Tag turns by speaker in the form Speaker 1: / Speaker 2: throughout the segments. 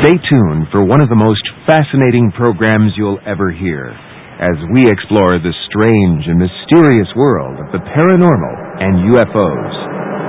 Speaker 1: Stay tuned for one of the most fascinating programs you'll ever hear as we explore the strange and mysterious world of the paranormal and UFOs.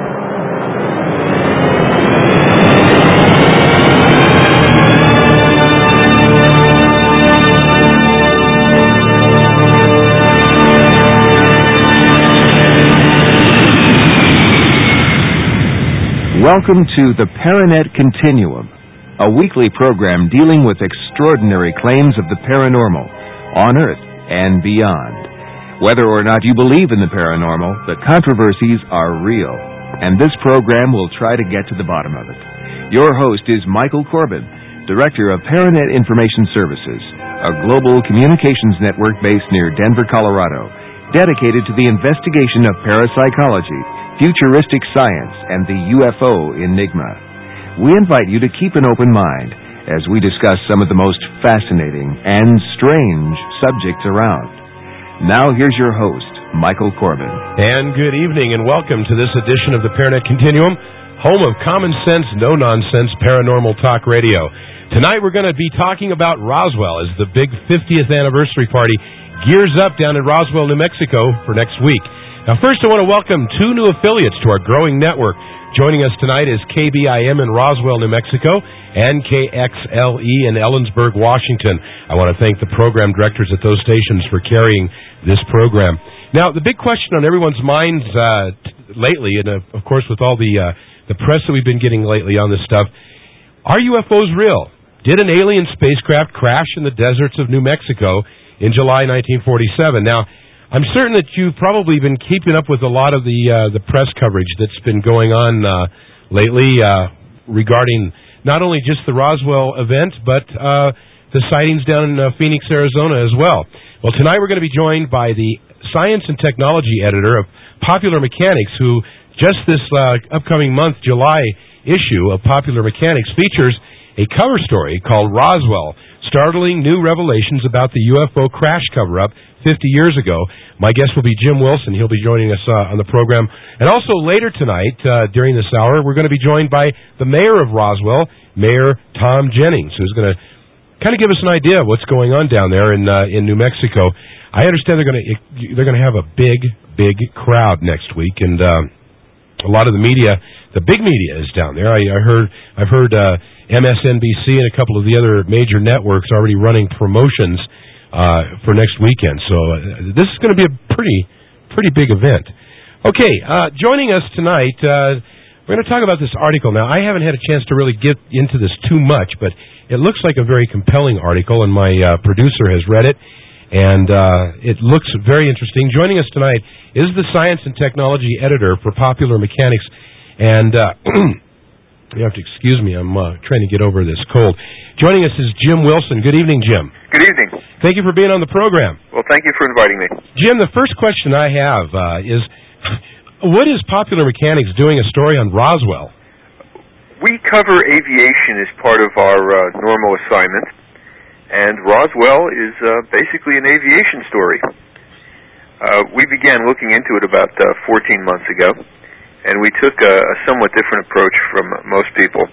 Speaker 1: Welcome to the Paranet Continuum, a weekly program dealing with extraordinary claims of the paranormal, on Earth and beyond. Whether or not you believe in the paranormal, the controversies are real, and this program will try to get to the bottom of it. Your host is Michael Corbin, Director of Paranet Information Services, a global communications network based near Denver, Colorado, dedicated to the investigation of parapsychology, futuristic science, and the UFO enigma. We invite you to keep an open mind as we discuss some of the most fascinating and strange subjects around. Now here's your host, Michael Corbin.
Speaker 2: And good evening and welcome to this edition of the Paranet Continuum, home of common sense, no-nonsense paranormal talk radio. Tonight we're going to be talking about Roswell as the big 50th anniversary party gears up down in Roswell, New Mexico for next week. Now, first, I want to welcome two new affiliates to our growing network. Joining us tonight is KBIM in Roswell, New Mexico, and KXLE in Ellensburg, Washington. I want to thank the program directors at those stations for carrying this program. Now, the big question on everyone's minds lately, and of course with all the press that we've been getting lately on this stuff, are UFOs real? Did an alien spacecraft crash in the deserts of New Mexico in July 1947? Now, I'm certain that you've probably been keeping up with a lot of the press coverage that's been going on lately regarding not only just the Roswell event, but the sightings down in Phoenix, Arizona as well. Well, tonight we're going to be joined by the science and technology editor of Popular Mechanics, who just this upcoming month, July issue of Popular Mechanics features a cover story called Roswell, Startling New Revelations About the UFO Crash Cover-Up 50 years ago. My guest will be Jim Wilson. He'll be joining us on the program. And also later tonight, during this hour, we're going to be joined by the mayor of Roswell, Mayor Tom Jennings, who's going to kind of give us an idea of what's going on down there in New Mexico. I understand they're going to have a big crowd next week, and a lot of the media, the big media, is down there. I've heard MSNBC and a couple of the other major networks already running promotions for next weekend. So this is going to be a pretty big event. Okay, joining us tonight, we're going to talk about this article. Now, I haven't had a chance to really get into this too much, but it looks like a very compelling article, and my producer has read it, and it looks very interesting. Joining us tonight is the science and technology editor for Popular Mechanics, and you have to excuse me, I'm trying to get over this cold. Joining us is Jim Wilson. Good evening, Jim.
Speaker 3: Good evening.
Speaker 2: Thank you for being on the program.
Speaker 3: Well, thank you for inviting me.
Speaker 2: Jim, the first question I have is, what is Popular Mechanics doing a story on Roswell?
Speaker 3: We cover aviation as part of our normal assignment, and Roswell is basically an aviation story. We began looking into it about 14 months ago, and we took a somewhat different approach from most people.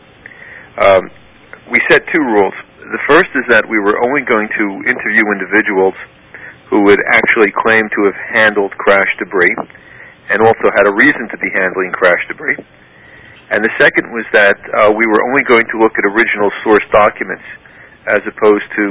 Speaker 3: We set two rules. The first is that we were only going to interview individuals who would actually claim to have handled crash debris and also had a reason to be handling crash debris. And the second was that we were only going to look at original source documents as opposed to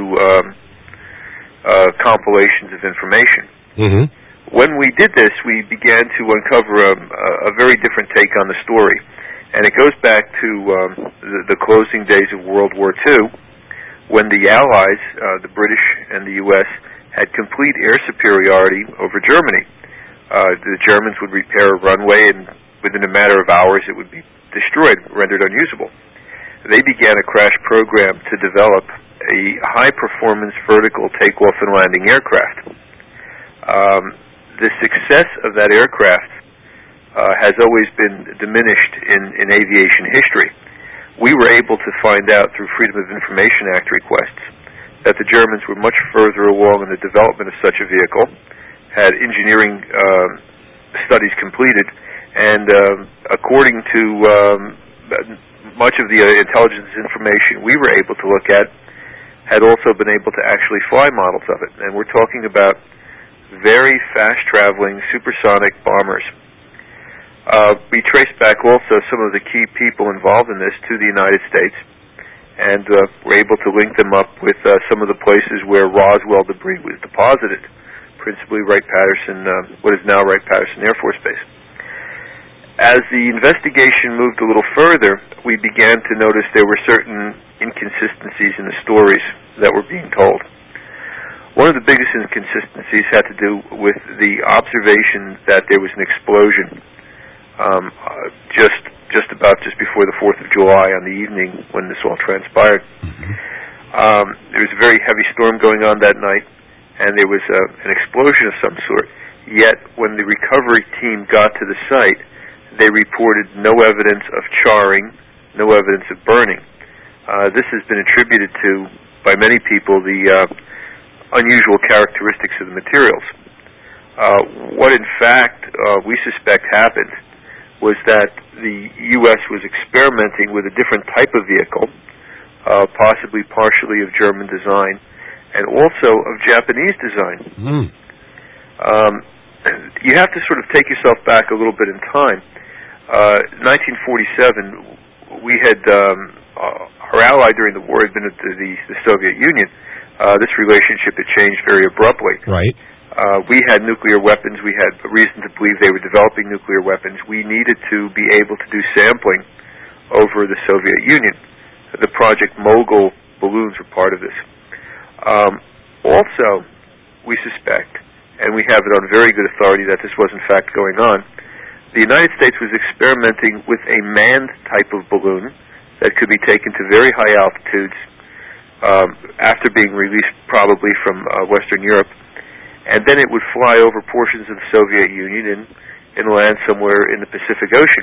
Speaker 3: compilations of information. Mm-hmm. When we did this, we began to uncover a very different take on the story. And it goes back to the closing days of World War II, when the Allies, the British and the U.S., had complete air superiority over Germany. The Germans would repair a runway, and within a matter of hours it would be destroyed, rendered unusable. They began a crash program to develop a high-performance vertical takeoff and landing aircraft. The success of that aircraft has always been diminished in aviation history. We were able to find out through Freedom of Information Act requests that the Germans were much further along in the development of such a vehicle, had engineering studies completed, and according to much of the intelligence information we were able to look at had also been able to actually fly models of it. And we're talking about very fast-traveling supersonic bombers. We traced back also some of the key people involved in this to the United States, and were able to link them up with some of the places where Roswell debris was deposited, principally Wright-Patterson, what is now Wright-Patterson Air Force Base. As the investigation moved a little further, we began to notice there were certain inconsistencies in the stories that were being told. One of the biggest inconsistencies had to do with the observation that there was an explosion just before the 4th of July on the evening when this all transpired. There was a very heavy storm going on that night, and there was an explosion of some sort. Yet, when the recovery team got to the site, they reported no evidence of charring, no evidence of burning. This has been attributed to, by many people, the unusual characteristics of the materials. What in fact we suspect happened was that the U.S. was experimenting with a different type of vehicle, possibly partially of German design, and also of Japanese design. You have to sort of take yourself back a little bit in time. 1947, we had, our ally during the war had been the Soviet Union. This relationship had changed very abruptly.
Speaker 2: Right.
Speaker 3: We had nuclear weapons. We had reason to believe they were developing nuclear weapons. We needed to be able to do sampling over the Soviet Union. The Project Mogul balloons were part of this. Also, we suspect, and we have it on very good authority that this was in fact going on, the United States was experimenting with a manned type of balloon that could be taken to very high altitudes after being released probably from Western Europe, and then it would fly over portions of the Soviet Union and land somewhere in the Pacific Ocean.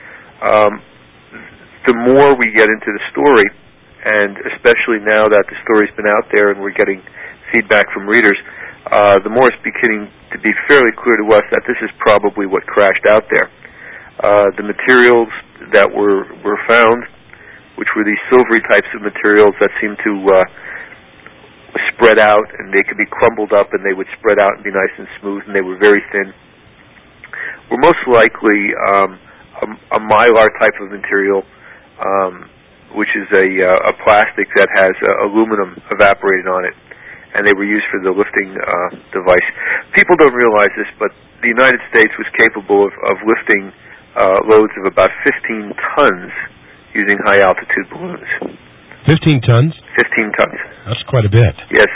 Speaker 3: The more we get into the story, and especially now that the story's been out there and we're getting feedback from readers, the more it's beginning to be fairly clear to us that this is probably what crashed out there. The materials that were found, which were these silvery types of materials that seemed to spread out, and they could be crumbled up and they would spread out and be nice and smooth, and they were very thin, were most likely a mylar type of material, which is a plastic that has aluminum evaporated on it, and they were used for the lifting device. People don't realize this, but the United States was capable of lifting loads of about 15 tons using high-altitude balloons.
Speaker 2: 15 tons?
Speaker 3: 15 tons.
Speaker 2: That's quite a bit.
Speaker 3: Yes.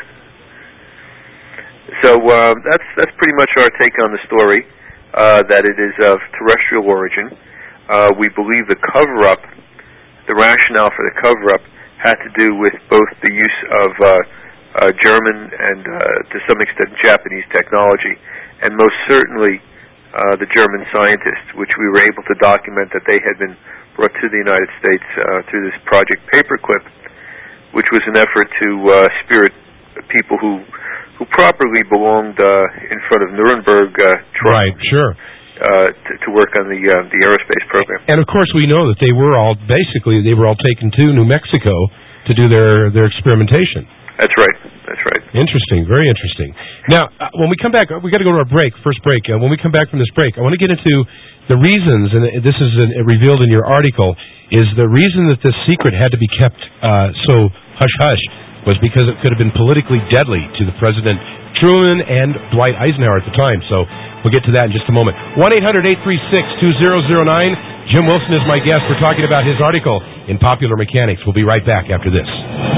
Speaker 3: So that's pretty much our take on the story, that it is of terrestrial origin. We believe the cover-up, the rationale for the cover-up, had to do with both the use of German and, to some extent, Japanese technology, and most certainly the German scientists, which we were able to document that they had been brought to the United States through this Project Paperclip, which was an effort to spirit people who properly belonged in front of Nuremberg
Speaker 2: right, sure.
Speaker 3: To work on the aerospace program.
Speaker 2: And of course we know that they were all taken to New Mexico to do their experimentation.
Speaker 3: That's right. That's right.
Speaker 2: Interesting. Very interesting. Now, when we come back, we got to go to our first break. When we come back from this break, I want to get into the reasons, and this is revealed in your article, is the reason that this secret had to be kept so hush-hush was because it could have been politically deadly to the President Truman and Dwight Eisenhower at the time. So we'll get to that in just a moment. 1-800-836-2009. Jim Wilson is my guest. We're talking about his article in Popular Mechanics. We'll be right back after this.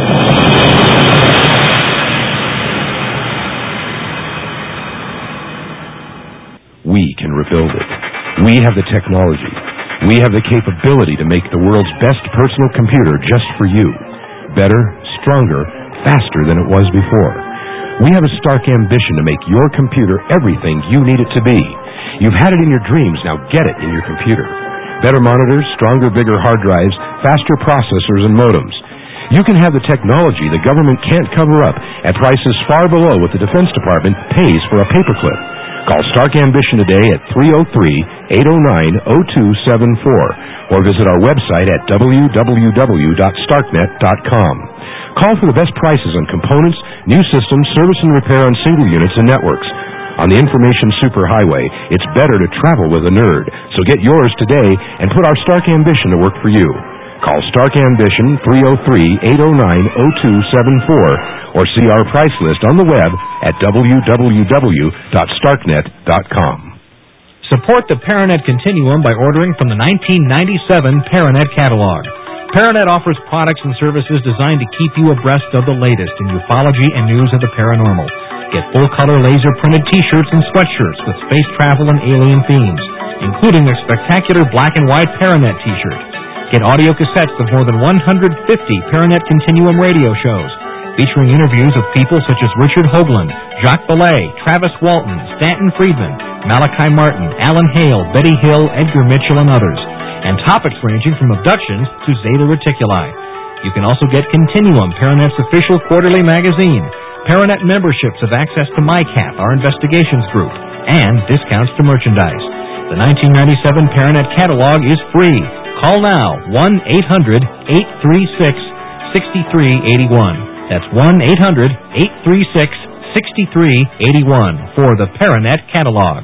Speaker 1: We can rebuild it. We have the technology. We have the capability to make the world's best personal computer just for you. Better, stronger, faster than it was before. We have a stark ambition to make your computer everything you need it to be. You've had it in your dreams, now get it in your computer. Better monitors, stronger, bigger hard drives, faster processors and modems. You can have the technology the government can't cover up at prices far below what the Defense Department pays for a paperclip.
Speaker 4: Call Stark Ambition today at 303-809-0274 or visit our website at www.starknet.com. Call for the best prices on components, new systems, service and repair on single units and networks. On the information superhighway, it's better to travel with a nerd. So get yours today and put our Stark Ambition to work for you. Call Stark Ambition 303-809-0274 or see our price list on the web at www.starknet.com.
Speaker 5: Support the Paranet Continuum by ordering from the 1997 Paranet catalog. Paranet offers products and services designed to keep you abreast of the latest in ufology and news of the paranormal. Get full-color laser-printed T-shirts and sweatshirts with space travel and alien themes, including a spectacular black and white Paranet T-shirt. Get audio cassettes of more than 150 Paranet Continuum radio shows, featuring interviews of people such as Richard Hoagland, Jacques Vallée, Travis Walton, Stanton Friedman, Malachi Martin, Alan Hale, Betty Hill, Edgar Mitchell, and others, and topics ranging from abductions to Zeta Reticuli. You can also get Continuum, Paranet's official quarterly magazine. Paranet memberships have access to MyCap, our investigations group, and discounts to merchandise. The 1997 Paranet catalog is free. Call now, 1-800-836-6381. That's 1-800-836-6381 for the Paranet catalog.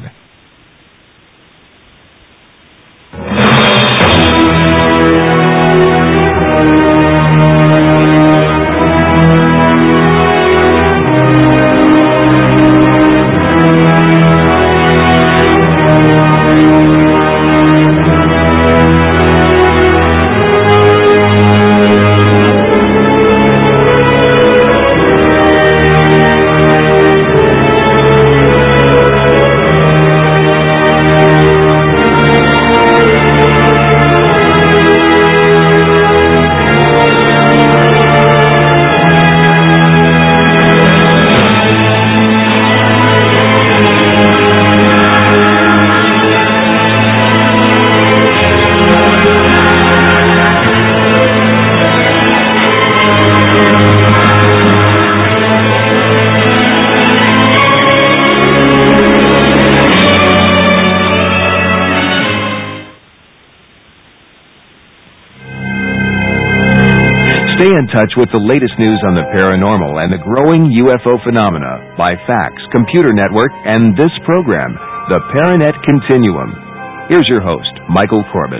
Speaker 1: Stay in touch with the latest news on the paranormal and the growing UFO phenomena by fax, computer network, and this program, the Paranet Continuum. Here's your host, Michael Corbin.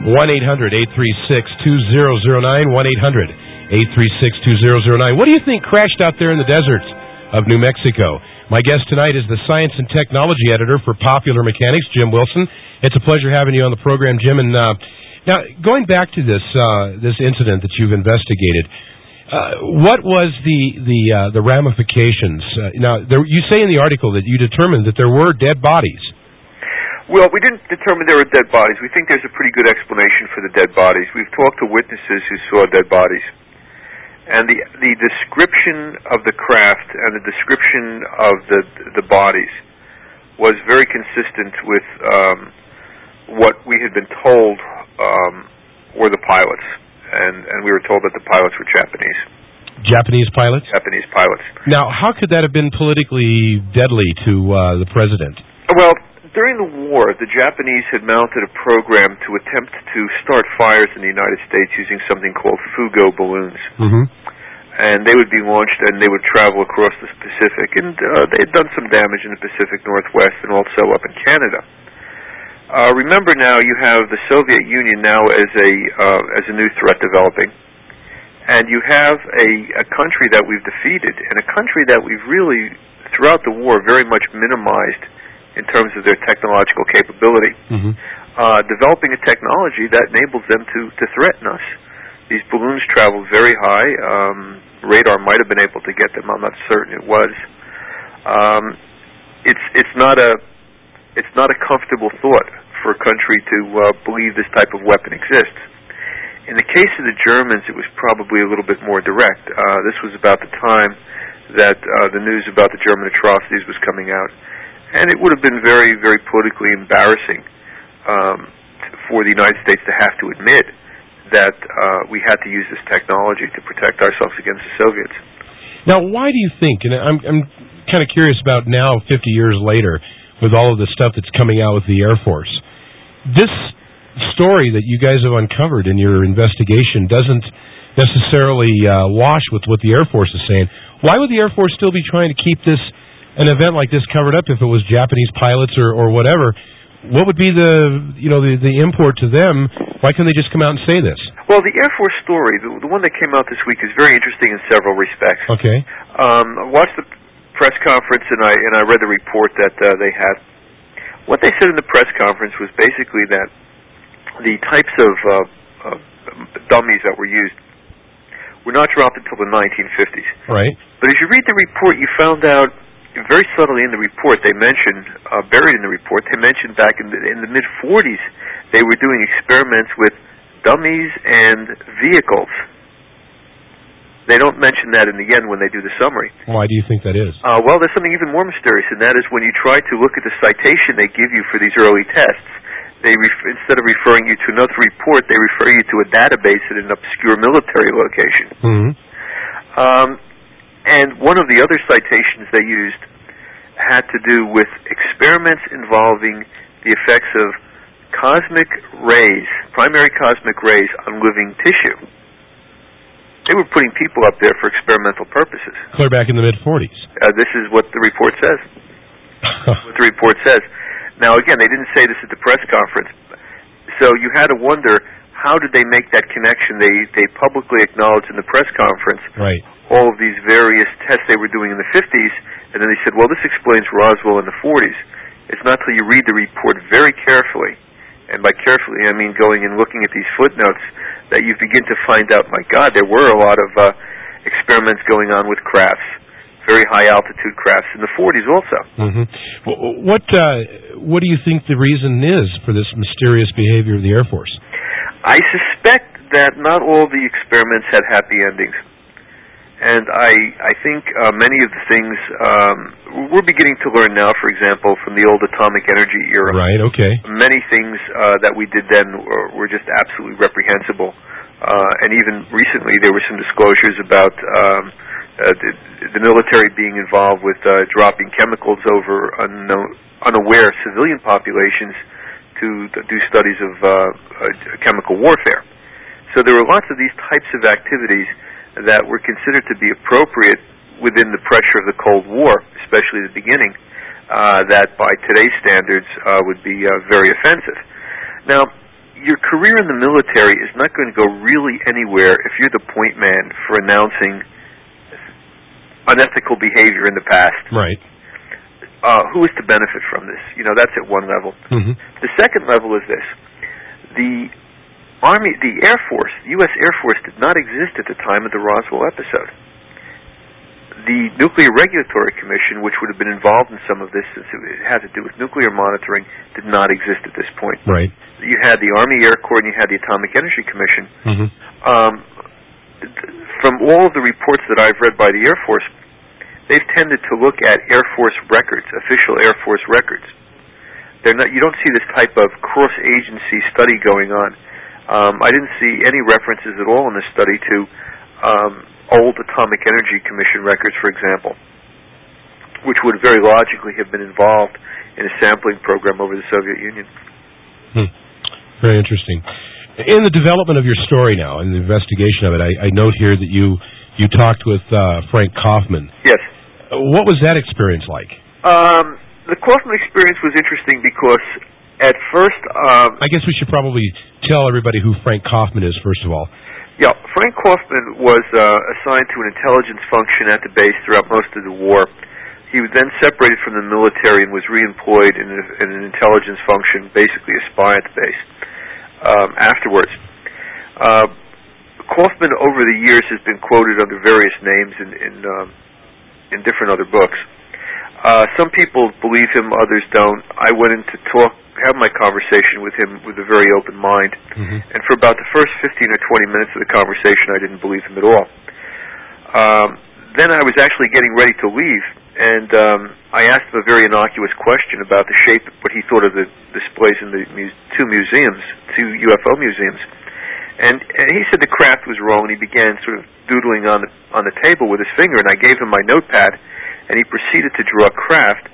Speaker 2: 1-800-836-2009, 1-800-836-2009. What do you think crashed out there in the deserts of New Mexico? My guest tonight is the Science and Technology Editor for Popular Mechanics, Jim Wilson. It's a pleasure having you on the program, Jim. And now, going back to this incident that you've investigated, what was the ramifications? You say in the article that you determined that there were dead bodies.
Speaker 3: Well, we didn't determine there were dead bodies. We think there's a pretty good explanation for the dead bodies. We've talked to witnesses who saw dead bodies. And the description of the craft and the description of the bodies was very consistent with what we had been told were the pilots. And we were told that the pilots were Japanese.
Speaker 2: Japanese pilots?
Speaker 3: Japanese pilots.
Speaker 2: Now, how could that have been politically deadly to the president?
Speaker 3: Well, during the war, the Japanese had mounted a program to attempt to start fires in the United States using something called Fugo balloons. Mm-hmm. And they would be launched and they would travel across the Pacific. And they had done some damage in the Pacific Northwest and also up in Canada. Remember now, you have the Soviet Union now as a new threat developing, and you have a country that we've defeated, and a country that we've really, throughout the war, very much minimized in terms of their technological capability, developing a technology that enables them to threaten us. These balloons travel very high. Radar might have been able to get them. I'm not certain it was. It's not a comfortable thought for a country to believe this type of weapon exists. In the case of the Germans, it was probably a little bit more direct. This was about the time that the news about the German atrocities was coming out, and it would have been very, very politically embarrassing for the United States to have to admit that we had to use this technology to protect ourselves against the Soviets.
Speaker 2: Now, why do you think, and I'm kind of curious about now, 50 years later, with all of the stuff that's coming out with the Air Force. This story that you guys have uncovered in your investigation doesn't necessarily wash with what the Air Force is saying. Why would the Air Force still be trying to keep an event like this covered up if it was Japanese pilots or whatever? What would be the import to them? Why can't they just come out and say this?
Speaker 3: Well, the Air Force story, the one that came out this week, is very interesting in several respects.
Speaker 2: Okay.
Speaker 3: I watched the press conference and I read the report that they had. What they said in the press conference was basically that the types of dummies that were used were not dropped until the 1950s.
Speaker 2: Right.
Speaker 3: But as you read the report, you found out very subtly in the report, they mentioned, buried in the report, they mentioned back in the mid-40s, they were doing experiments with dummies and vehicles. They don't mention that in the end when they do the summary.
Speaker 2: Why do you think that is?
Speaker 3: Well, there's something even more mysterious, and that is when you try to look at the citation they give you for these early tests, instead of referring you to another report, they refer you to a database at an obscure military location.
Speaker 2: Mm-hmm.
Speaker 3: And one of the other citations they used had to do with experiments involving the effects of cosmic rays, primary cosmic rays, on living tissue. They were putting people up there for experimental purposes.
Speaker 2: Clear back in the mid-40s.
Speaker 3: This is what the report says. Now, again, they didn't say this at the press conference, so you had to wonder, how did they make that connection? They publicly acknowledged in the press conference all of these various tests they were doing in the 50s, and then they said, well, this explains Roswell in the 40s. It's not until you read the report very carefully, and by carefully I mean going and looking at these footnotes, that you begin to find out, my God, there were a lot of experiments going on with crafts, very high-altitude crafts in the 40s also.
Speaker 2: Mm-hmm. What do you think the reason is for this mysterious behavior of the Air Force?
Speaker 3: I suspect that not all the experiments had happy endings. And I think many of the things we're beginning to learn now, for example, from the old atomic energy era.
Speaker 2: Right, okay.
Speaker 3: Many things that we did then were just absolutely reprehensible. And even recently there were some disclosures about the military being involved with dropping chemicals over unaware civilian populations to do studies of chemical warfare. So there were lots of these types of activities that were considered to be appropriate within the pressure of the Cold War, especially the beginning, that by today's standards would be very offensive. Now, your career in the military is not going to go really anywhere if you're the point man for announcing unethical behavior in the past.
Speaker 2: Right.
Speaker 3: Who is to benefit from this? That's at one level.
Speaker 2: Mm-hmm.
Speaker 3: The second level is this. The Army, the Air Force, the U.S. Air Force did not exist at the time of the Roswell episode. The Nuclear Regulatory Commission, which would have been involved in some of this, since it had to do with nuclear monitoring, did not exist at this point.
Speaker 2: Right.
Speaker 3: You had the Army Air Corps and you had the Atomic Energy Commission.
Speaker 2: Mm-hmm.
Speaker 3: From all of the reports that I've read by the Air Force, they've tended to look at Air Force records, official Air Force records. You don't see this type of cross-agency study going on. I didn't see any references at all in this study to old Atomic Energy Commission records, for example, which would very logically have been involved in a sampling program over the Soviet Union.
Speaker 2: Very interesting. In the development of your story now, in the investigation of it, I note here that you talked with Frank Kaufman.
Speaker 3: Yes.
Speaker 2: What was that experience like?
Speaker 3: The Kaufman experience was interesting because at first...
Speaker 2: I guess we should probably tell everybody who Frank Kaufman is, first of all.
Speaker 3: Yeah, Frank Kaufman was assigned to an intelligence function at the base throughout most of the war. He was then separated from the military and was reemployed in an intelligence function, basically a spy at the base, afterwards. Kaufman, over the years, has been quoted under various names in different other books. Some people believe him, others don't. I went in to have my conversation with him with a very open mind.
Speaker 2: Mm-hmm.
Speaker 3: And for about the first 15 or 20 minutes of the conversation, I didn't believe him at all. Then I was actually getting ready to leave, and I asked him a very innocuous question about the shape of what he thought of the displays in the two UFO museums. And he said the craft was wrong, and he began sort of doodling on the table with his finger, and I gave him my notepad, and he proceeded to draw a craft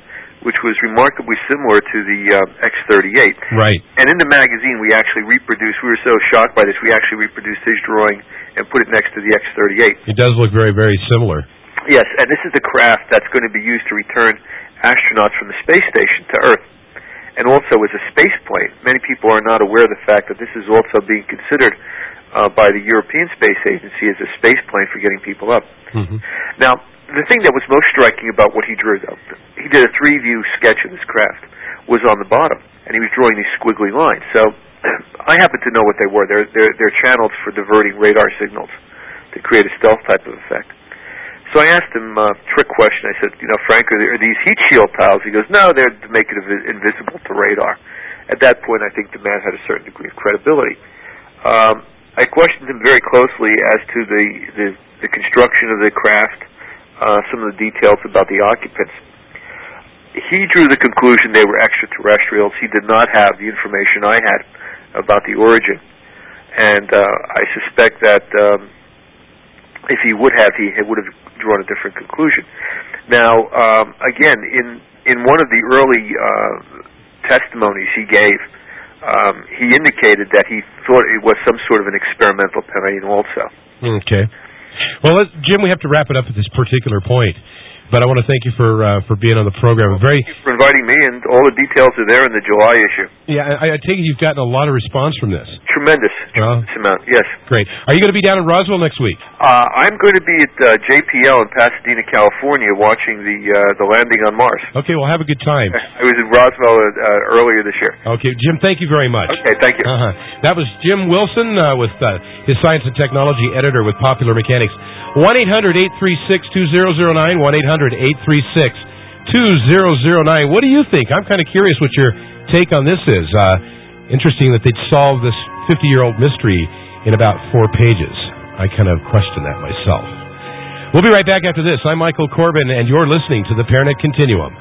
Speaker 3: which was remarkably similar to the X-38.
Speaker 2: Right.
Speaker 3: And in the magazine, we actually reproduced, we were so shocked by this, we actually reproduced his drawing and put it next to the X-38.
Speaker 2: It does look very, very similar.
Speaker 3: Yes, and this is the craft that's going to be used to return astronauts from the space station to Earth, and also as a space plane. Many people are not aware of the fact that this is also being considered by the European Space Agency as a space plane for getting people up.
Speaker 2: Mm-hmm.
Speaker 3: Now, the thing that was most striking about what he drew, though, he did a 3-view sketch of this craft, was on the bottom, and he was drawing these squiggly lines. So I happen to know what they were. They're channels for diverting radar signals to create a stealth type of effect. So I asked him a trick question. I said, Frank, are these heat shield tiles? He goes, no, they're to make it invisible to radar. At that point, I think the man had a certain degree of credibility. I questioned him very closely as to the construction of the craft, some of the details about the occupants. He drew the conclusion they were extraterrestrials. He did not have the information I had about the origin. And I suspect that if he would have, he would have drawn a different conclusion. Now, again, in one of the early testimonies he gave, he indicated that he thought it was some sort of an experimental plane also.
Speaker 2: Okay. Well, Jim, we have to wrap it up at this particular point. But I want to thank you for being on the program.
Speaker 3: Thank you for inviting me, and all the details are there in the July issue.
Speaker 2: Yeah, I take it you've gotten a lot of response from this.
Speaker 3: Tremendous amount, yes.
Speaker 2: Great. Are you going to be down in Roswell next week?
Speaker 3: I'm going to be at JPL in Pasadena, California, watching the landing on Mars.
Speaker 2: Okay, well, have a good time.
Speaker 3: I was in Roswell earlier this year.
Speaker 2: Okay, Jim, thank you very much.
Speaker 3: Okay, thank you.
Speaker 2: That was Jim Wilson with his Science and Technology editor with Popular Mechanics. 1-800-836-2009, 1-800-836-2009. What do you think? I'm kind of curious what your take on this is. Interesting that they'd solve this 50-year-old mystery in about 4 pages. I kind of question that myself. We'll be right back after this. I'm Michael Corbin, and you're listening to the Paranet Continuum.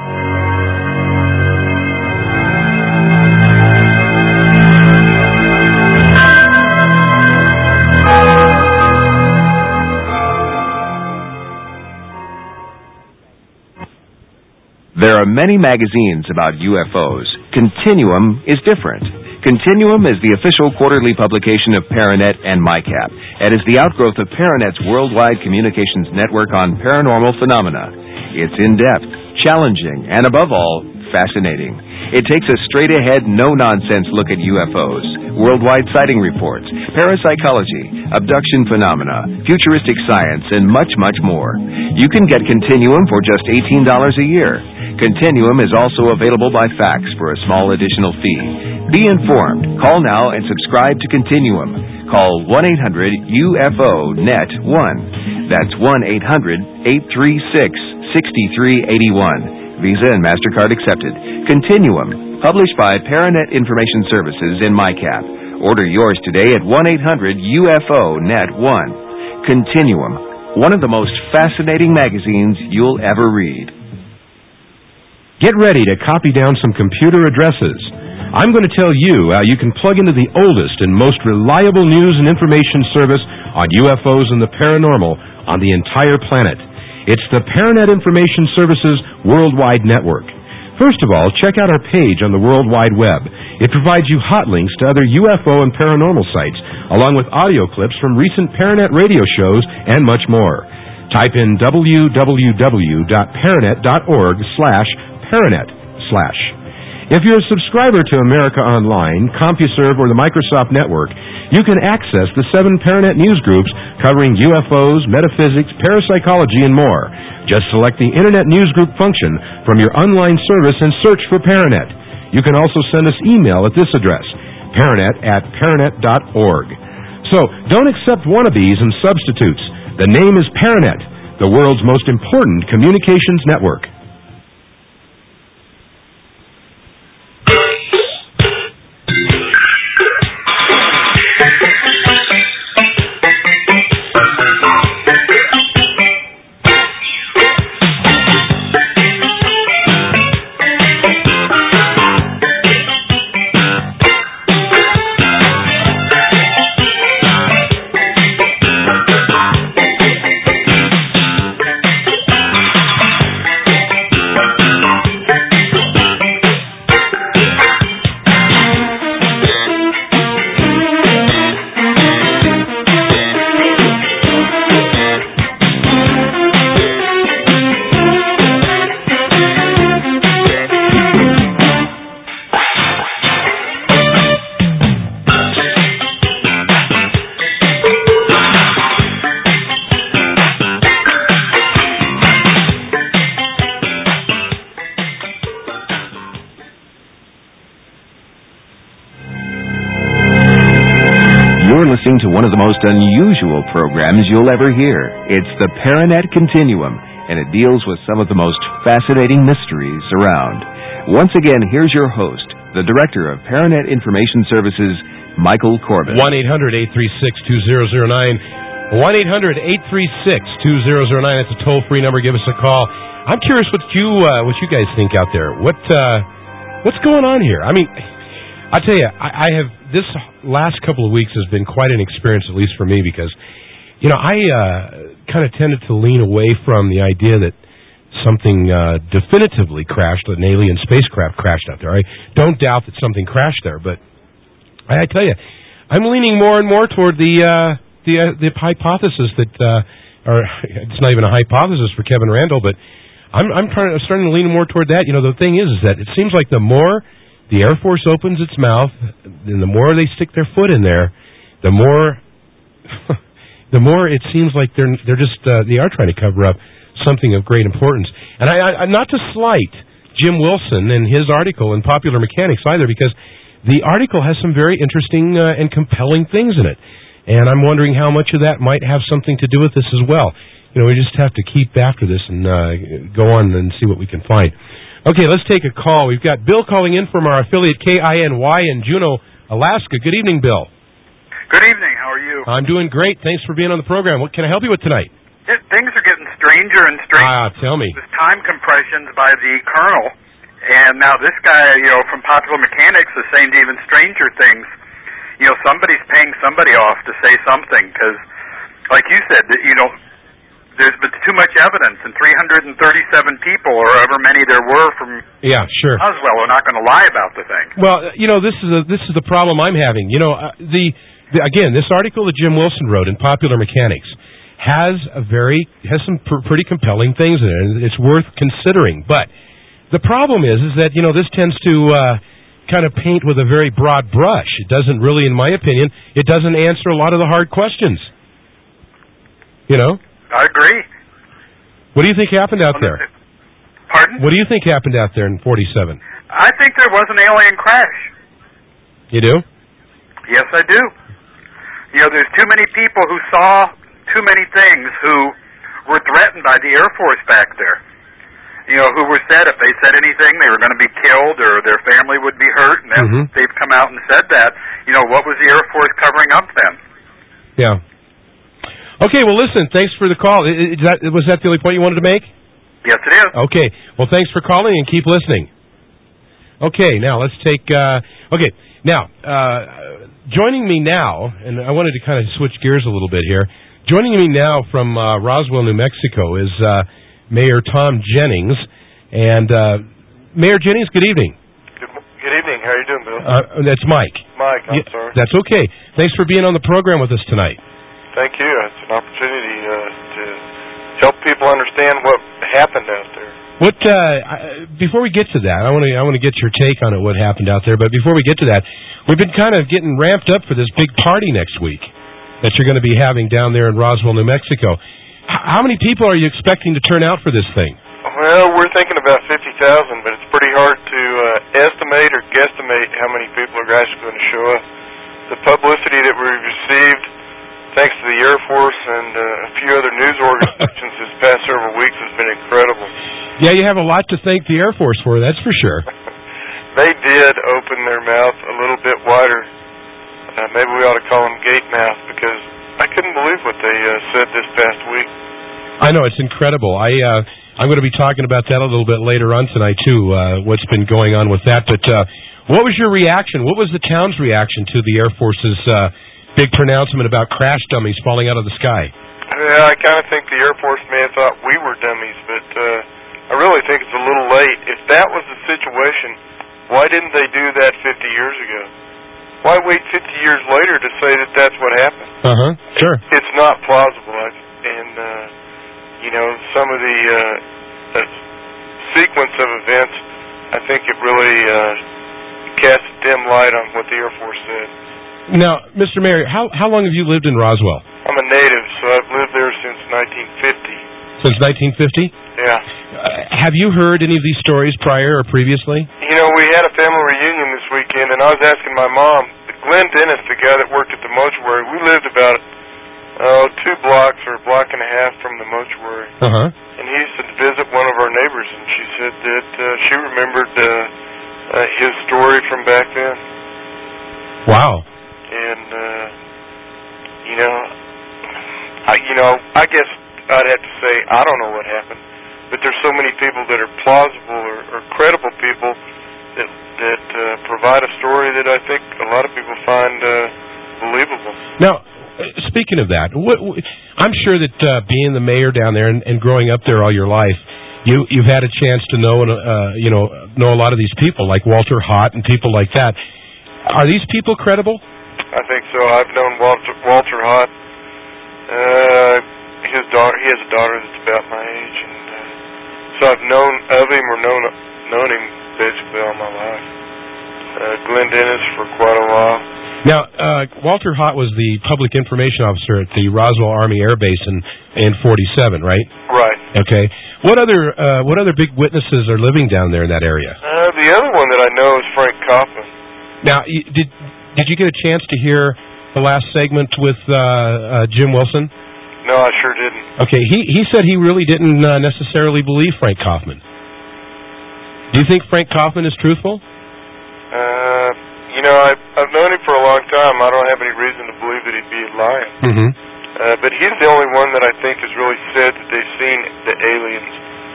Speaker 1: There are many magazines about UFOs. Continuum is different. Continuum is the official quarterly publication of Paranet and MyCap, and is the outgrowth of Paranet's worldwide communications network on paranormal phenomena. It's in-depth, challenging, and above all, fascinating. It takes a straight-ahead, no-nonsense look at UFOs, worldwide sighting reports, parapsychology, abduction phenomena, futuristic science, and much, much more. You can get Continuum for just $18 a year. Continuum is also available by fax for a small additional fee. Be informed. Call now and subscribe to Continuum. Call 1-800-UFO-NET-1. That's 1-800-836-6381. Visa and MasterCard accepted. Continuum, published by Paranet Information Services in MyCap. Order yours today at 1-800-UFO-NET-1. Continuum, one of the most fascinating magazines you'll ever read.
Speaker 4: Get ready to copy down some computer addresses. I'm going to tell you how you can plug into the oldest and most reliable news and information service on UFOs and the paranormal on the entire planet. It's the Paranet Information Services Worldwide Network. First of all, check out our page on the World Wide Web. It provides you hot links to other UFO and paranormal sites, along with audio clips from recent Paranet radio shows and much more. Type in www.paranet.org/Paranet/. If you're a subscriber to America Online, CompuServe, or the Microsoft Network, you can access the 7 Paranet news groups covering UFOs, metaphysics, parapsychology, and more. Just select the Internet Newsgroup function from your online service and search for Paranet. You can also send us email at this address, paranet@paranet.org. So, don't accept wannabes and substitutes. The name is Paranet, the world's most important communications network.
Speaker 1: one of the most unusual programs you'll ever hear. It's the Paranet Continuum, and it deals with some of the most fascinating mysteries around. Once again, here's your host, the Director of Paranet Information Services, Michael Corbett.
Speaker 2: 1-800-836-2009. 1-800-836-2009. That's a toll-free number. Give us a call. I'm curious what you guys think out there. What's going on here? I mean, I'll tell you, I have this last couple of weeks has been quite an experience, at least for me, because I kind of tended to lean away from the idea that something definitively crashed, an alien spacecraft crashed out there. I don't doubt that something crashed there, but I tell you, I'm leaning more and more toward the hypothesis that, or it's not even a hypothesis for Kevin Randle, but I'm starting to lean more toward that. The thing is that it seems like the more the Air Force opens its mouth, and the more they stick their foot in there, the more it seems like they are trying to cover up something of great importance. And I not to slight Jim Wilson and his article in Popular Mechanics either, because the article has some very interesting and compelling things in it. And I'm wondering how much of that might have something to do with this as well. We just have to keep after this and go on and see what we can find. Okay, let's take a call. We've got Bill calling in from our affiliate KINY in Juneau, Alaska. Good evening, Bill.
Speaker 6: Good evening. How are you?
Speaker 2: I'm doing great. Thanks for being on the program. What can I help you with tonight?
Speaker 6: Things are getting stranger and stranger.
Speaker 2: Tell me.
Speaker 6: There's time compressions by the colonel, and now this guy, from Popular Mechanics is saying even stranger things. Somebody's paying somebody off to say something, because, like you said, there's been too much evidence, and 337 people, or however many there were from Roswell, are not going to lie about the thing.
Speaker 2: Well, this is the problem I'm having. Again, this article that Jim Wilson wrote in Popular Mechanics has some pretty compelling things in it, and it's worth considering. But the problem is that this tends to kind of paint with a very broad brush. It doesn't really, in my opinion, it doesn't answer a lot of the hard questions.
Speaker 6: I agree.
Speaker 2: What do you think happened out there?
Speaker 6: Pardon?
Speaker 2: What do you think happened out there in 47?
Speaker 6: I think there was an alien crash.
Speaker 2: You do?
Speaker 6: Yes, I do. There's too many people who saw too many things who were threatened by the Air Force back there. Who were said if they said anything, they were going to be killed or their family would be hurt, and then they've come out and said that. What was the Air Force covering up then?
Speaker 2: Yeah. Okay, well, listen, thanks for the call. Was that the only point you wanted to make?
Speaker 6: Yes, it is.
Speaker 2: Okay, well, thanks for calling and keep listening. Okay, now let's take... joining me now, and I wanted to kind of switch gears a little bit here. Joining me now from Roswell, New Mexico is Mayor Tom Jennings. And Mayor Jennings, good evening.
Speaker 7: Good evening. How are you doing, Bill?
Speaker 2: That's Mike.
Speaker 7: Mike, I'm sorry.
Speaker 2: That's okay. Thanks for being on the program with us tonight.
Speaker 7: Thank you. It's an opportunity to help people understand what happened out there.
Speaker 2: Before we get to that, I want to get your take on it, what happened out there. But before we get to that, we've been kind of getting ramped up for this big party next week that you're going to be having down there in Roswell, New Mexico. How many people are you expecting to turn out for this thing?
Speaker 7: Well, we're thinking about 50,000, but it's pretty hard to estimate or guesstimate how many people are actually going to show up. The publicity that we've received, thanks to the Air Force and a few other news organizations this past several weeks, has been incredible.
Speaker 2: Yeah, you have a lot to thank the Air Force for, that's for sure.
Speaker 7: They did open their mouth a little bit wider. Maybe we ought to call them gate mouth, because I couldn't believe what they said this past week.
Speaker 2: I know, it's incredible. I'm going to be talking about that a little bit later on tonight, too, what's been going on with that. But what was your reaction? What was the town's reaction to the Air Force's big pronouncement about crash dummies falling out of the sky?
Speaker 7: Yeah, I kind of think the Air Force may have thought we were dummies, but I really think it's a little late. If that was the situation, why didn't they do that 50 years ago? Why wait 50 years later to say that that's what happened?
Speaker 2: Sure.
Speaker 7: It's not plausible, and some of the sequence of events, I think it really casts a dim light on what the Air Force said.
Speaker 2: Now, Mr. Mayor, how long have you lived in Roswell?
Speaker 7: I'm a native, so I've lived there since 1950.
Speaker 2: Since 1950?
Speaker 7: Yeah.
Speaker 2: Have you heard any of these stories prior or previously?
Speaker 7: We had a family reunion this weekend, and I was asking my mom the Glenn Dennis, the guy that worked at the mortuary, we lived about 2 blocks or a block and a half from the mortuary.
Speaker 2: Uh-huh.
Speaker 7: And he used to visit one of our neighbors, and she said that she remembered his story from back then.
Speaker 2: Wow.
Speaker 7: And, I guess I'd have to say I don't know what happened, but there's so many people that are plausible or credible people that provide a story that I think a lot of people find believable.
Speaker 2: Now, speaking of that, I'm sure that being the mayor down there and growing up there all your life, you've had a chance to know a lot of these people like Walter Hott and people like that. Are these people credible?
Speaker 7: I think so. I've known Walter Hott. He has a daughter that's about my age, and so I've known of him or known him basically all my life. Glenn Dennis for quite a while.
Speaker 2: Now, Walter Hott was the public information officer at the Roswell Army Air Base in 47, right?
Speaker 7: Right.
Speaker 2: Okay. What other big witnesses are living down there in that area?
Speaker 7: The other one that I know is Frank Kaufman.
Speaker 2: Now, did you get a chance to hear the last segment with Jim Wilson?
Speaker 7: No, I sure didn't.
Speaker 2: Okay, he said he really didn't necessarily believe Frank Kaufman. Do you think Frank Kaufman is truthful?
Speaker 7: I've known him for a long time. I don't have any reason to believe that he'd be lying.
Speaker 2: Mm-hmm.
Speaker 7: But he's the only one that I think has really said that they've seen the aliens.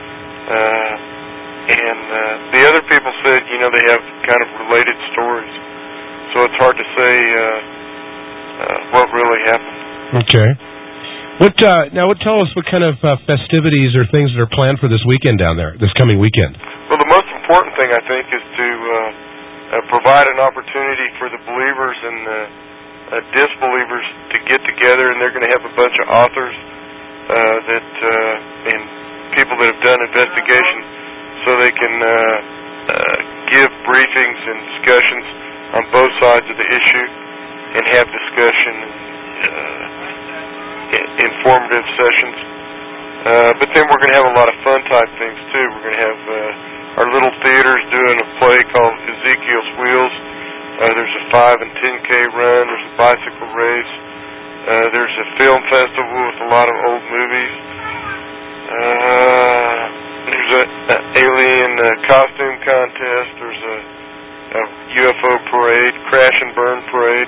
Speaker 7: And the other people said, they have kind of related stories. So it's hard to say what really happened.
Speaker 2: Okay. Tell us what kind of festivities or things that are planned for this weekend down there, this coming weekend.
Speaker 7: Well, the most important thing, I think, is to provide an opportunity for the believers and the disbelievers to get together, and they're going to have a bunch of authors and people that have done investigations, so they can give briefings and discussions on both sides of the issue and have discussion informative sessions. But then we're going to have a lot of fun type things too. We're going to have our little theaters doing a play called Ezekiel's Wheels. There's a 5 and 10K run. There's a bicycle race. There's a film festival with a lot of old movies. There's an alien costume contest. There's a UFO parade, crash and burn parade.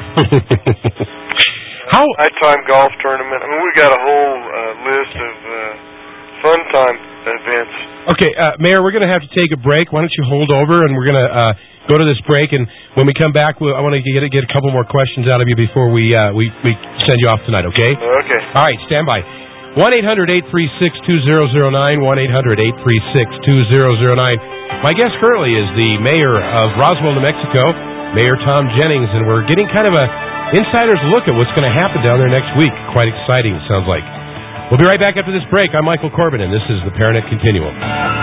Speaker 7: Nighttime golf tournament. I mean, we got a whole list of fun time events.
Speaker 2: Okay, Mayor, we're going to have to take a break. Why don't you hold over, and we're going to go to this break, and when we come back, I want to get a couple more questions out of you before we send you off tonight, okay?
Speaker 7: Okay.
Speaker 2: All right, stand by. 1-800-836-2009, 1-800-836-2009. My guest currently is the mayor of Roswell, New Mexico, Mayor Tom Jennings, and we're getting kind of a insider's look at what's going to happen down there next week. Quite exciting, it sounds like. We'll be right back after this break. I'm Michael Corbin, and this is the Paranet Continuum.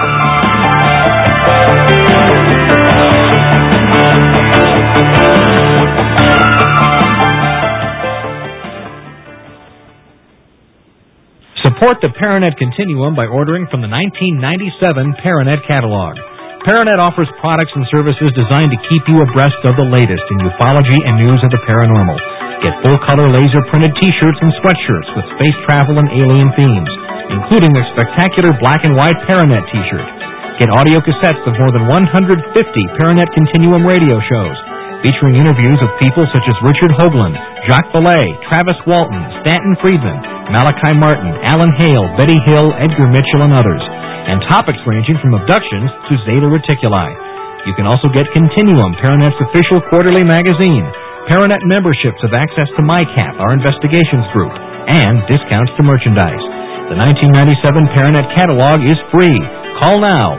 Speaker 5: Support the Paranet Continuum by ordering from the 1997 Paranet catalog. Paranet offers products and services designed to keep you abreast of the latest in ufology and news of the paranormal. Get full-color laser-printed T-shirts and sweatshirts with space travel and alien themes, including the spectacular black and white Paranet T-shirt. Get audio cassettes of more than 150 Paranet Continuum radio shows, featuring interviews of people such as Richard Hoagland, Jacques Vallée, Travis Walton, Stanton Friedman, Malachi Martin, Alan Hale, Betty Hill, Edgar Mitchell, and others, and topics ranging from abductions to Zeta Reticuli. You can also get Continuum, Paranet's official quarterly magazine. Paranet memberships have access to MyCap, our investigations group, and discounts to merchandise. The 1997 Paranet catalog is free. Call now,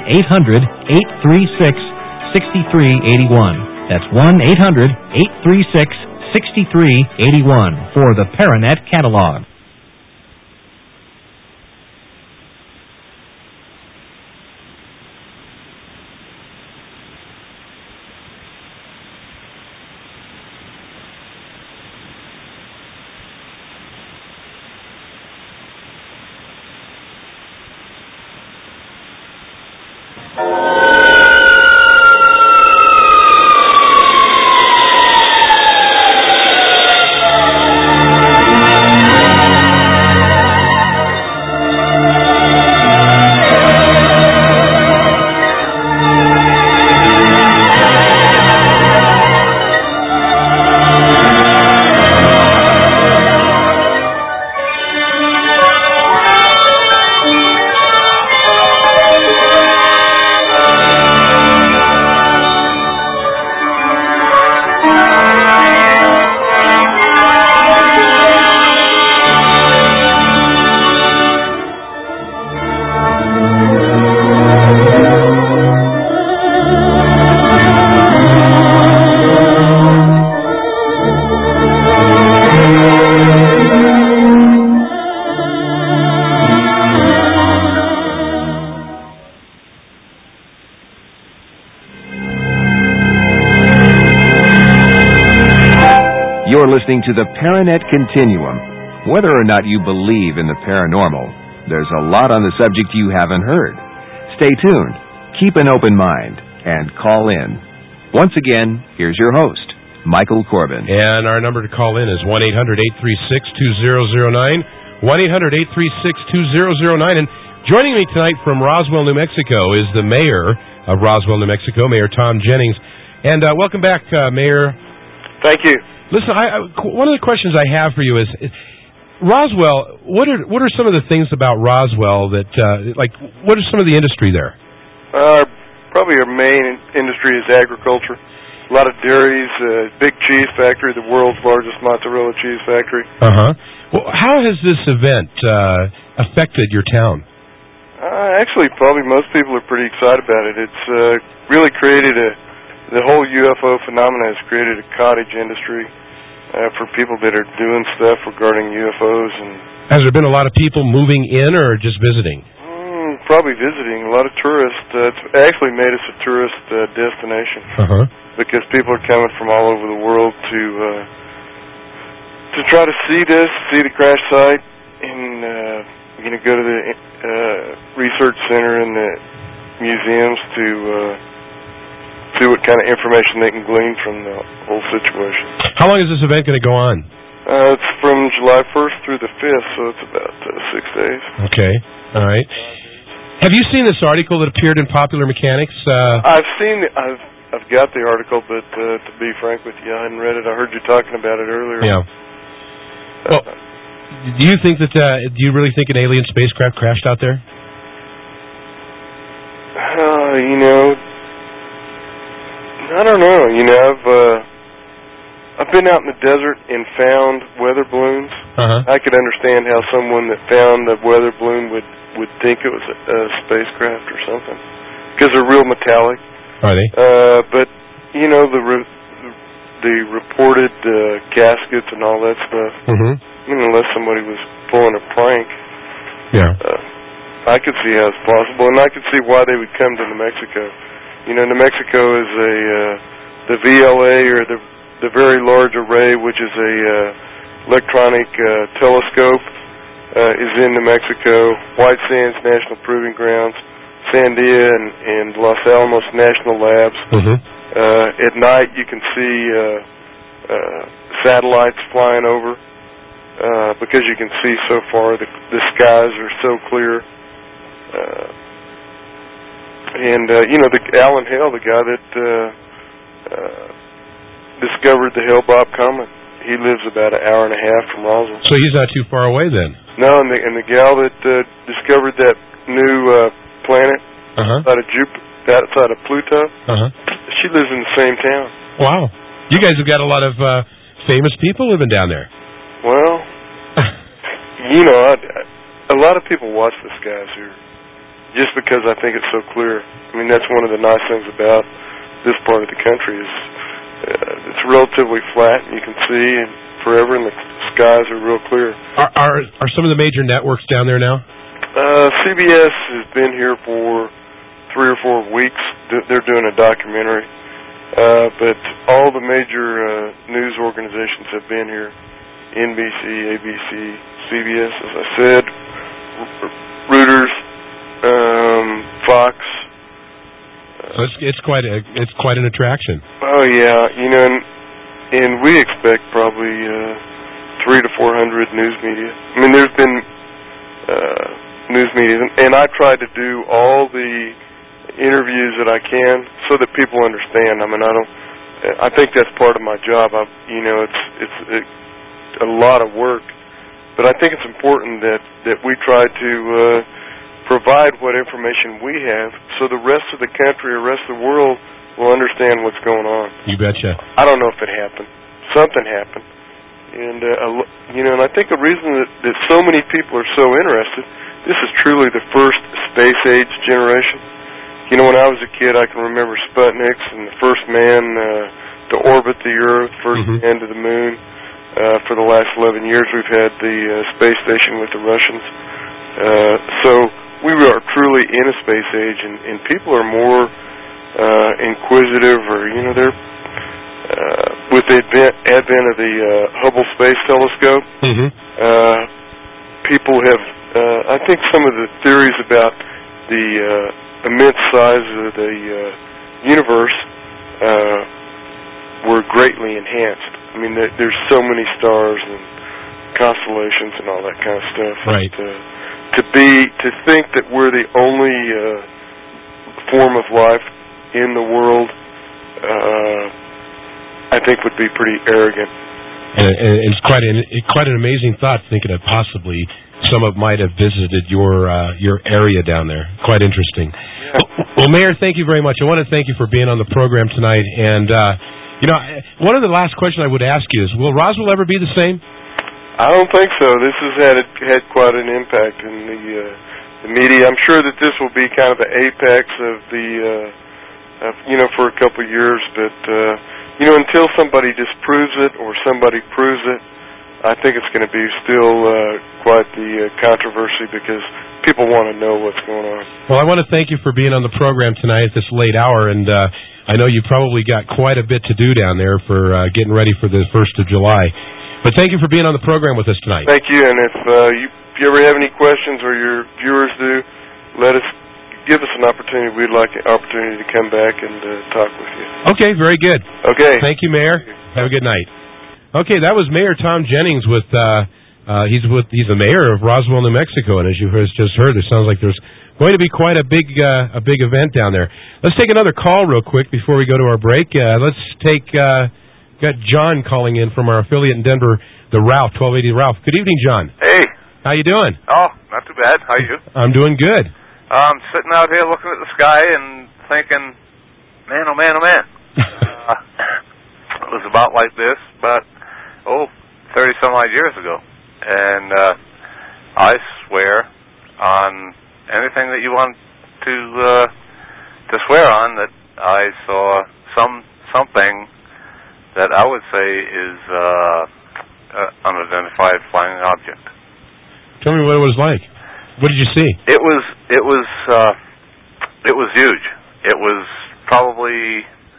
Speaker 5: 1-800-836-6381. That's 1-800-836-6381 for the Paranet catalog.
Speaker 1: listening to the Paranet Continuum. Whether or not you believe in the paranormal, there's a lot on the subject you haven't heard. Stay tuned, keep an open mind, and call in. Once again, here's your host, Michael Corbin.
Speaker 2: And our number to call in is 1-800-836-2009, 1-800-836-2009. And joining me tonight from Roswell, New Mexico is the mayor of Roswell, New Mexico, Mayor Tom Jennings. And welcome back, Mayor.
Speaker 7: Thank you.
Speaker 2: Listen, one of the questions I have for you is Roswell. What are some of the things about Roswell that, what is some of the industry there?
Speaker 7: Probably our main industry is agriculture. A lot of dairies, big cheese factory, the world's largest mozzarella cheese factory.
Speaker 2: Well, how has this event affected your town?
Speaker 7: Actually, probably most people are pretty excited about it. It's really created the whole UFO phenomenon has created a cottage industry for people that are doing stuff regarding UFOs. And
Speaker 2: has there been a lot of people moving in or just visiting?
Speaker 7: Probably visiting. A lot of tourists. It's actually made us a tourist destination because people are coming from all over the world to try to see this, see the crash site, and go to the research center and the museums to see what kind of information they can glean from the whole situation.
Speaker 2: How long is this event going to go on?
Speaker 7: It's from July 1st through the 5th, so it's about 6 days.
Speaker 2: Okay, all right. Have you seen this article that appeared in Popular Mechanics?
Speaker 7: I've got the article, but to be frank with you, I hadn't read it. I heard you talking about it earlier.
Speaker 2: Yeah. Well, do you think that? Do you really think an alien spacecraft crashed out there?
Speaker 7: I don't know. I've been out in the desert and found weather balloons. I could understand how someone that found a weather balloon would think it was a spacecraft or something, because they're real metallic.
Speaker 2: Are they?
Speaker 7: But the reported gaskets and all that stuff. Unless somebody was pulling a prank.
Speaker 2: Yeah.
Speaker 7: I could see how it's possible, and I could see why they would come to New Mexico. New Mexico is the VLA, or the Very Large Array, which is a electronic telescope, is in New Mexico. White Sands National Proving Grounds, Sandia and Los Alamos National Labs. At night, you can see satellites flying over because you can see so far. The skies are so clear. The Alan Hale, the guy that discovered the Hale-Bopp comet, he lives about an hour and a half from Roswell.
Speaker 2: So he's not too far away then.
Speaker 7: No, and the gal that discovered that new planet outside of Pluto, she lives in the same town. Wow.
Speaker 2: You guys have got a lot of famous people living down there.
Speaker 7: Well, a lot of people watch the skies here just because I think it's so clear. I mean, that's one of the nice things about this part of the country is it's relatively flat, and you can see forever, and the skies are real clear.
Speaker 2: Are some of the major networks down there now?
Speaker 7: CBS has been here for 3 or 4 weeks. They're doing a documentary. But all the major news organizations have been here. NBC, ABC, CBS, as I said, Reuters, Fox.
Speaker 2: So it's quite an attraction.
Speaker 7: Oh yeah, and we expect probably 300 to 400 news media. I mean, there's been news media, and I try to do all the interviews that I can so that people understand. I mean, I think that's part of my job. It's a lot of work, but I think it's important that we try to provide what information we have so the rest of the country or rest of the world will understand what's going on.
Speaker 2: You betcha.
Speaker 7: I don't know if it happened. Something happened. And, and I think the reason that so many people are so interested, this is truly the first space-age generation. When I was a kid, I can remember Sputniks and the first man to orbit the Earth, first man to the moon. For the last 11 years, we've had the space station with the Russians. So we are truly in a space age, and people are more inquisitive, or they're with the advent of the Hubble Space Telescope, people have, I think some of the theories about the immense size of the universe were greatly enhanced. I mean, there's so many stars and constellations and all that kind of stuff.
Speaker 2: Right.
Speaker 7: To think that we're the only form of life in the world, I think would be pretty arrogant.
Speaker 2: And it's quite an amazing thought, thinking that possibly some of might have visited your area down there. Quite interesting. Yeah. Well, Mayor, thank you very much. I want to thank you for being on the program tonight. And one of the last questions I would ask you is, will Roswell ever be the same?
Speaker 7: I don't think so. This has had quite an impact in the media. I'm sure that this will be kind of the apex of the for a couple of years, but until somebody disproves it or somebody proves it, I think it's going to be still quite the controversy because people want to know what's going on.
Speaker 2: Well, I want to thank you for being on the program tonight at this late hour, and I know you probably got quite a bit to do down there for getting ready for the 1st of July. But thank you for being on the program with us tonight.
Speaker 7: Thank you, and if you ever have any questions or your viewers do, give us an opportunity. We'd like an opportunity to come back and talk with you.
Speaker 2: Okay, very good.
Speaker 7: Okay.
Speaker 2: Thank you, Mayor. Have a good night. Okay, that was Mayor Tom Jennings with he's the mayor of Roswell, New Mexico, and as you just heard, it sounds like there's going to be quite a big event down there. Let's take another call real quick before we go to our break. Let's take got John calling in from our affiliate in Denver, the Ralph, 1280 Ralph. Good evening, John.
Speaker 8: Hey.
Speaker 2: How you doing?
Speaker 8: Oh, not too bad. How are you?
Speaker 2: I'm doing good.
Speaker 8: I'm sitting out here looking at the sky and thinking, man, oh man, oh man. It was about like this, but 30-some-odd years ago. And I swear on anything that you want to swear on that I saw something that I would say is unidentified flying object.
Speaker 2: Tell me what it was like. What did you see?
Speaker 8: It was huge. It was probably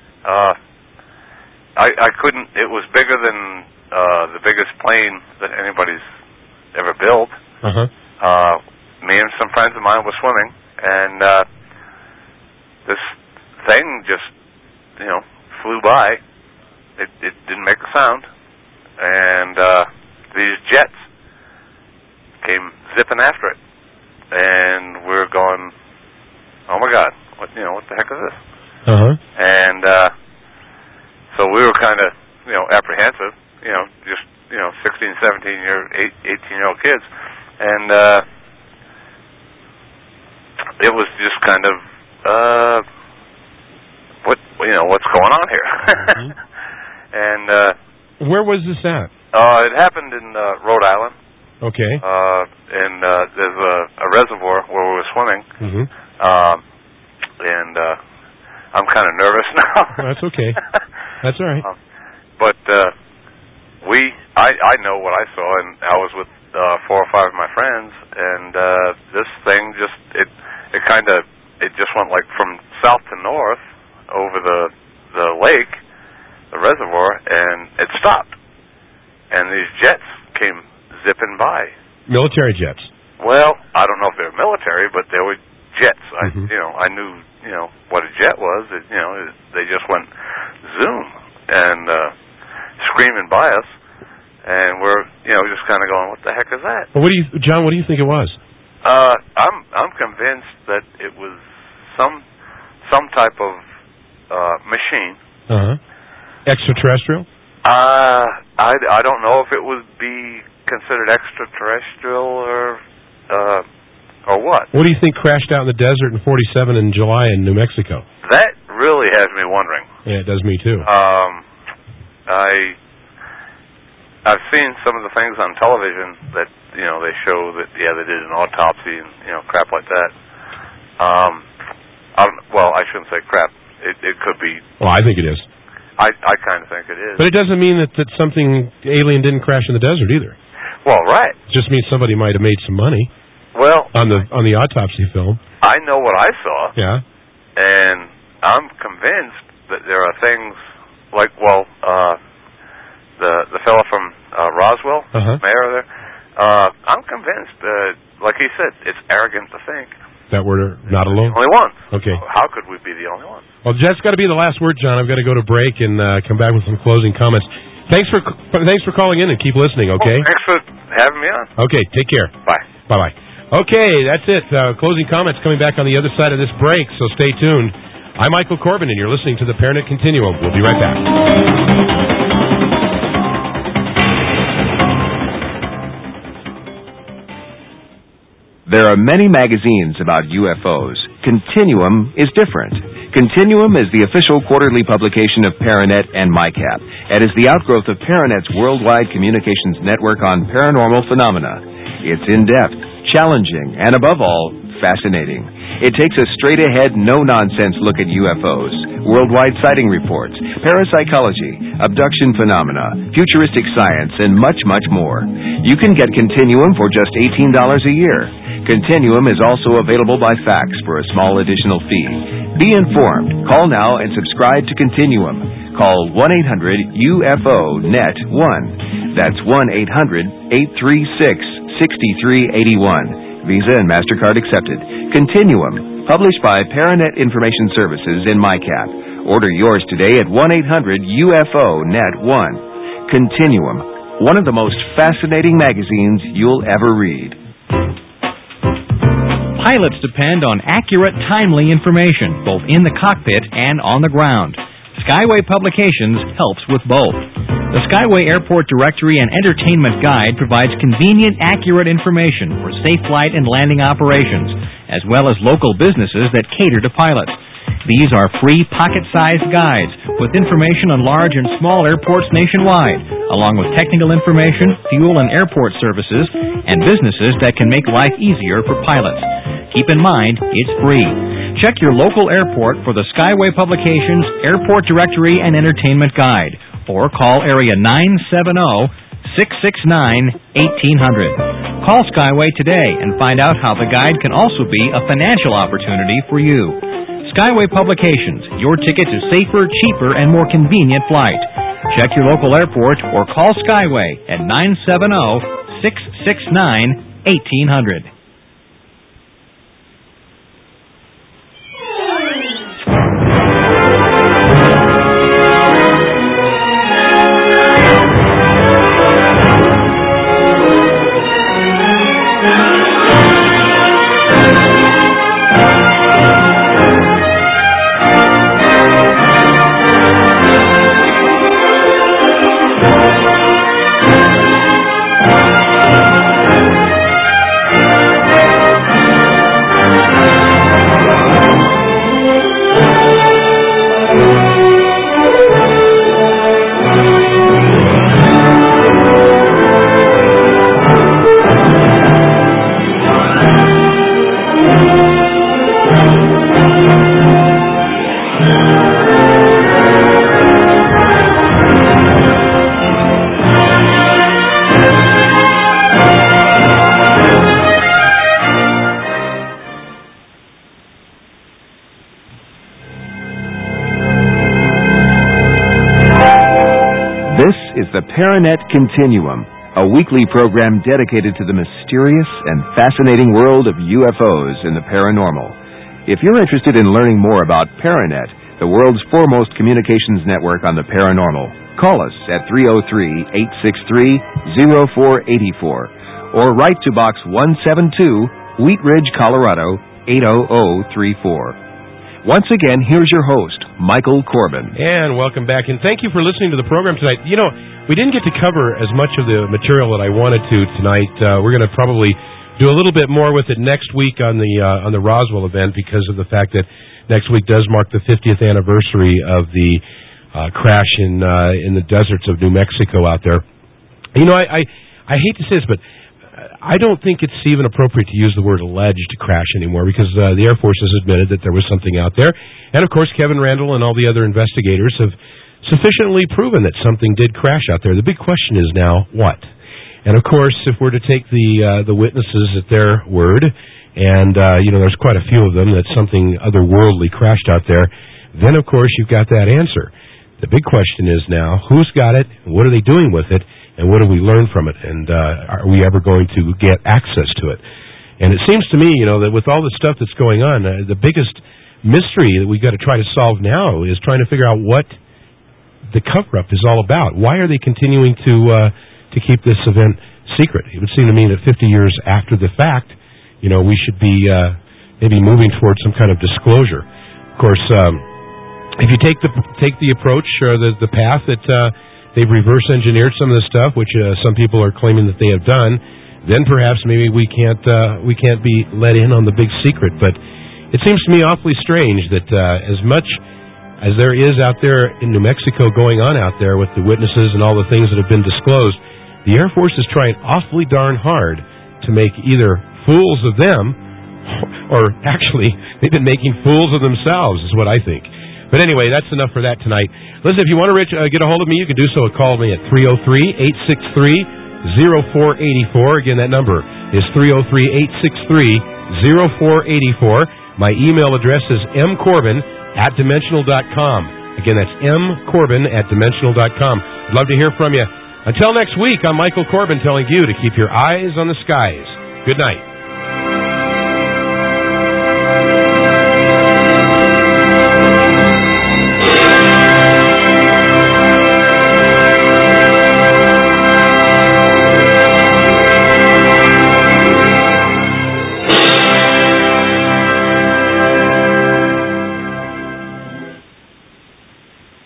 Speaker 8: I couldn't. It was bigger than the biggest plane that anybody's ever built. Me and some friends of mine were swimming, and this thing just flew by. It didn't make a sound, and these jets came zipping after it, and we're going, oh my God, what the heck is this? And so we were kind of apprehensive, just 16, 18-year-old kids, and it was just kind of what's going on here? And
Speaker 2: where was this at?
Speaker 8: It happened in Rhode Island.
Speaker 2: Okay.
Speaker 8: And there's a reservoir where we were swimming. And I'm kind of nervous now.
Speaker 2: Well, that's okay. That's all right.
Speaker 8: But I know what I saw, and I was with 4 or 5 of my friends, and this thing it just went like from south to north over the lake, the reservoir, and it stopped. And these jets came zipping by.
Speaker 2: Military jets?
Speaker 8: Well, I don't know if they were military, but they were jets. I knew what a jet was. They just went zoom and screaming by us, and we're just kind of going, what the heck is that?
Speaker 2: Well, John? What do you think it was?
Speaker 8: I'm convinced that it was some type of machine.
Speaker 2: Extraterrestrial?
Speaker 8: I don't know if it would be considered extraterrestrial or what.
Speaker 2: What do you think crashed out in the desert in 47 in July in New Mexico?
Speaker 8: That really has me wondering.
Speaker 2: Yeah, it does me too.
Speaker 8: I've seen some of the things on television that they show that they did an autopsy and crap like that. I shouldn't say crap. It could be.
Speaker 2: Well, I think it is.
Speaker 8: I kind of think it is.
Speaker 2: But it doesn't mean that something alien didn't crash in the desert either.
Speaker 8: Well, right.
Speaker 2: It just means somebody might have made some money.
Speaker 8: Well,
Speaker 2: on the autopsy film.
Speaker 8: I know what I saw.
Speaker 2: Yeah.
Speaker 8: And I'm convinced that there are things like, the fellow from Roswell, mayor there. I'm convinced, like he said, it's arrogant to think
Speaker 2: that we're not alone.
Speaker 8: Only one.
Speaker 2: Okay.
Speaker 8: How could we be the only one?
Speaker 2: Well, that's got to be the last word, John. I've got to go to break and come back with some closing comments. Thanks for calling in and keep listening. Okay.
Speaker 8: Well, thanks for having me on.
Speaker 2: Okay. Take care.
Speaker 8: Bye.
Speaker 2: Bye. Okay, that's it. Closing comments coming back on the other side of this break. So stay tuned. I'm Michael Corbin, and you're listening to the ParaNet Continuum. We'll be right back.
Speaker 1: There are many magazines about UFOs. Continuum is different. Continuum is the official quarterly publication of ParaNet and MyCap, and is the outgrowth of ParaNet's worldwide communications network on paranormal phenomena. It's in-depth, challenging, and above all, fascinating. It takes a straight-ahead, no-nonsense look at UFOs, worldwide sighting reports, parapsychology, abduction phenomena, futuristic science, and much, much more. You can get Continuum for just $18 a year. Continuum is also available by fax for a small additional fee. Be informed. Call now and subscribe to Continuum. Call 1-800-UFO-NET-1. That's 1-800-836-6381. Visa and MasterCard accepted. Continuum, published by ParaNet Information Services in MyCap. Order yours today at 1-800-UFO-NET-1. Continuum, one of the most fascinating magazines you'll ever read.
Speaker 5: Pilots depend on accurate, timely information, both in the cockpit and on the ground. Skyway Publications helps with both. The Skyway Airport Directory and Entertainment Guide provides convenient, accurate information for safe flight and landing operations, as well as local businesses that cater to pilots. These are free, pocket-sized guides with information on large and small airports nationwide, along with technical information, fuel and airport services, and businesses that can make life easier for pilots. Keep in mind, it's free. Check your local airport for the Skyway Publications Airport Directory and Entertainment Guide, or call area 970-669-1800. Call Skyway today and find out how the guide can also be a financial opportunity for you. Skyway Publications, your ticket to safer, cheaper, and more convenient flight. Check your local airport or call Skyway at 970-669-1800.
Speaker 1: The ParaNet Continuum, a weekly program dedicated to the mysterious and fascinating world of UFOs and the paranormal. If you're interested in learning more about ParaNet, the world's foremost communications network on the paranormal, call us at 303-863-0484 or write to Box 172, Wheat Ridge, Colorado 80034. Once again, here's your host, Michael Corbin.
Speaker 2: And welcome back, and thank you for listening to the program tonight. You know, we didn't get to cover as much of the material that I wanted to tonight. We're going to probably do a little bit more with it next week on the Roswell event, because of the fact that next week does mark the 50th anniversary of the crash in the deserts of New Mexico out there. You know, I hate to say this, but I don't think it's even appropriate to use the word alleged crash anymore, because the Air Force has admitted that there was something out there. And, of course, Kevin Randall and all the other investigators have sufficiently proven that something did crash out there. The big question is now, what? And, of course, if we're to take the witnesses at their word, and, there's quite a few of them, that something otherworldly crashed out there, then, of course, you've got that answer. The big question is now, who's got it, what are they doing with it, and what do we learn from it, and are we ever going to get access to it? And it seems to me, that with all the stuff that's going on, the biggest mystery that we've got to try to solve now is trying to figure out what the cover-up is all about. Why are they continuing to keep this event secret? It would seem to me that 50 years after the fact, we should be maybe moving towards some kind of disclosure. Of course, if you take the approach or the path that they've reverse engineered some of the stuff, which some people are claiming that they have done, then perhaps maybe we can't be let in on the big secret. But it seems to me awfully strange that as much as there is out there in New Mexico going on out there with the witnesses and all the things that have been disclosed, the Air Force is trying awfully darn hard to make either fools of them, or actually, they've been making fools of themselves, is what I think. But anyway, that's enough for that tonight. Listen, if you want to get a hold of me, you can do so. Call me at 303-863-0484. Again, that number is 303-863-0484. My email address is mcorbin@dimensional.com. Again, that's mcorbin@dimensional.com. I'd love to hear from you. Until next week, I'm Michael Corbin telling you to keep your eyes on the skies. Good night.